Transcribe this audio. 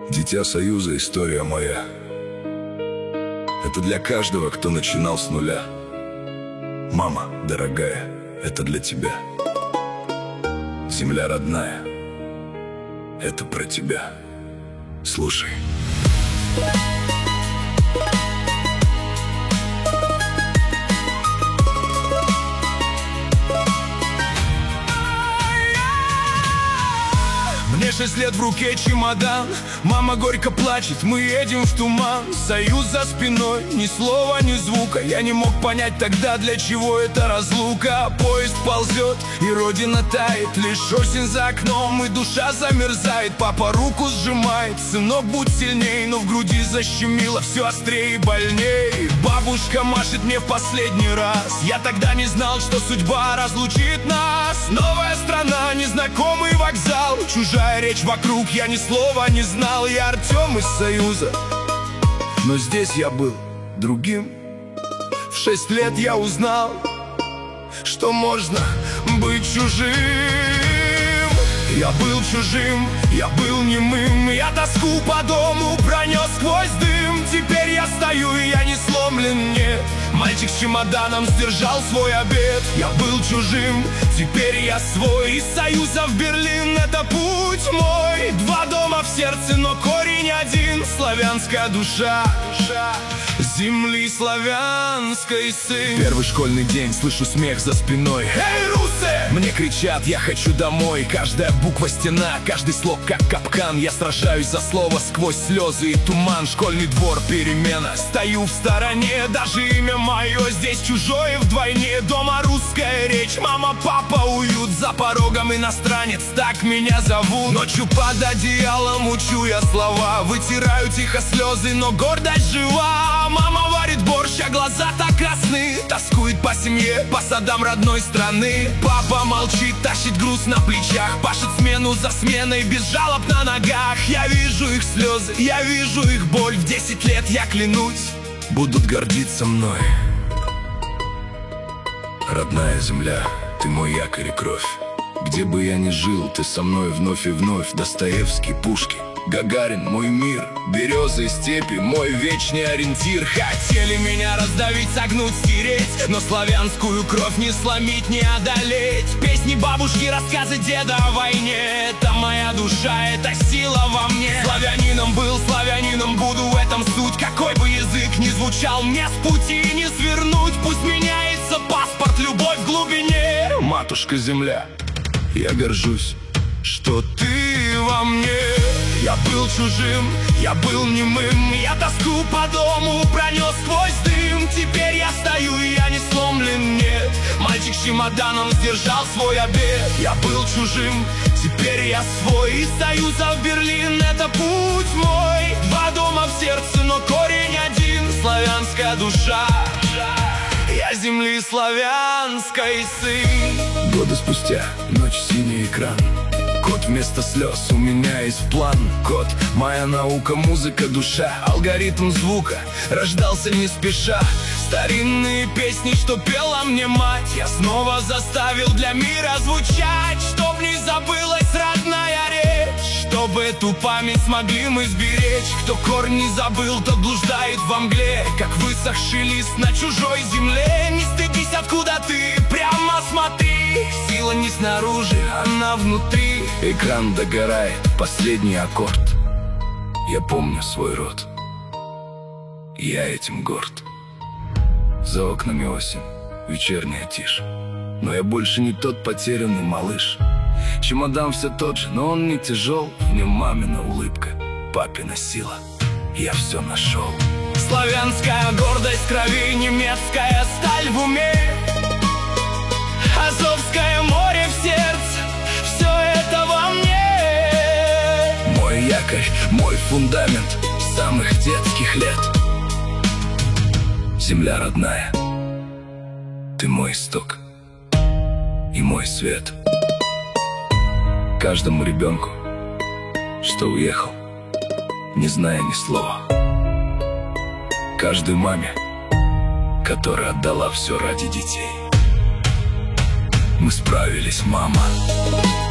Дитя Союза, история моя. Это для каждого, кто начинал с нуля. Мама, дорогая, это для тебя. Земля родная, это про тебя. Слушай. Мне 6 лет, в руке чемодан. Мама горько плачет, мы едем в туман. Союз за спиной, ни слова, ни звука. Я не мог понять тогда, для чего эта разлука. Поезд ползет, и родина тает. Лишь осень за окном, и душа замерзает. Папа руку сжимает, сынок, будь сильней. Но в груди защемило все острее и больней. Бабушка машет мне в последний раз. Я тогда не знал, что судьба разлучит нас. Новая страна, незнакомый вокзал, чужая речь вокруг, я ни слова не знал. Я Артем из Союза, но здесь я был другим. В 6 лет я узнал, что можно быть чужим. Я был чужим, я был немым. Я тоску по дому пронес сквозь дым. Теперь я стою, и я не сломлен, нет. Мальчик с чемоданом сдержал свой обет. Я был чужим, теперь я свой. Из Союза в Берлин, это путь мой. 2 дома в сердце, но корень один. Славянская душа, земли славянской сын. Первый школьный день, слышу смех за спиной. Эй, русы! Мне кричат, я хочу домой. Каждая буква стена, каждый слог как капкан. Я сражаюсь за слово сквозь слезы и туман. Школьный двор, перемена, стою в стороне. Даже имя мое здесь чужое вдвойне. Дома русская речь, мама, папа, уют. За порогом иностранец, так меня зовут. Ночью под одеялом учу я слова. Вытираю тихо слезы, но гордость жива. Мама варит борщ, а глаза так красны. Тоскует по семье, по садам родной страны. Папа молчит, тащит груз на плечах. Пашет смену за сменой, без жалоб на ногах. Я вижу их слезы, я вижу их боль. В 10 лет, я клянусь, будут гордиться мной. Родная земля, ты мой якорь и кровь. Где бы я ни жил, ты со мной вновь и вновь. Достоевский, Пушкин, Гагарин, мой мир. Березы, степи, мой вечный ориентир. Хотели меня раздавить, согнуть, стереть, но славянскую кровь не сломить, не одолеть. Песни бабушки, рассказы деда о войне. Это моя душа, это сила во мне. Славянином был, славянином буду, в этом суть. Какой бы язык ни звучал, мне с пути не свернуть. Пусть меняется паспорт, любовь в глубине. Матушка земля, я горжусь, что ты во мне. Я был чужим, я был немым. Я тоску по дому пронес сквозь дым. Теперь я стою, и я не сломлен, нет. Мальчик с чемоданом сдержал свой обет. Я был чужим, теперь я свой. Из Союза в Берлин, это путь мой. 2 дома в сердце, но корень один. Славянская душа, я земли славянской сын. Годы спустя, ночь, синий экран. Код вместо слез, у меня есть план. Код, моя наука, музыка, душа. Алгоритм звука рождался не спеша. Старинные песни, что пела мне мать, я снова заставил для мира звучать. Чтоб не забылась родная речь, чтобы эту память смогли мы сберечь. Кто корни не забыл, тот блуждает во мгле, как высохший лист на чужой земле. Не стыдись, откуда ты, прямо смотри. Сила не снаружи, она внутри. Экран догорает, последний аккорд. Я помню свой род, я этим горд. За окнами осень, вечерняя тишь, но я больше не тот потерянный малыш. Чемодан все тот же, но он не тяжел. В нем мамина улыбка, папина сила. Я все нашел. Славянская гордость в крови, немецкая сталь в уме. Азовское море в сердце, все это во мне. Мой якорь, мой фундамент с самых детских лет. Земля родная, ты мой исток и мой свет. Каждому ребенку, что уехал, не зная ни слова. Каждой маме, которая отдала все ради детей. Мы справились, мама.